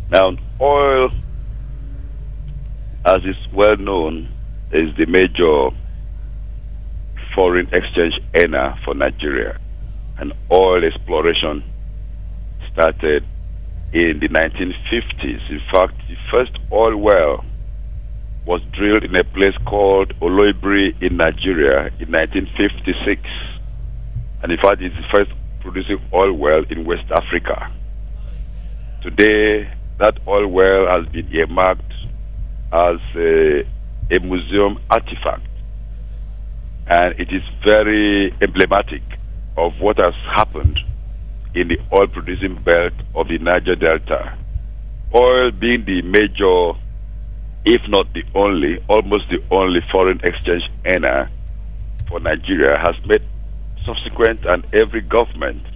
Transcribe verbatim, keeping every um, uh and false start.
Now, oil, as is well known, is the major foreign exchange earner for Nigeria. And oil exploration started in the nineteen fifties. In fact, the first oil well was drilled in a place called Oloibiri in Nigeria in nineteen fifty-six. And in fact, it's the first producing oil well in West Africa. Today, that oil well has been earmarked as a, a museum artifact. And it is very emblematic of what has happened in the oil-producing belt of the Niger Delta. Oil being the major, if not the only, almost the only foreign exchange earner for Nigeria, has made subsequent and every government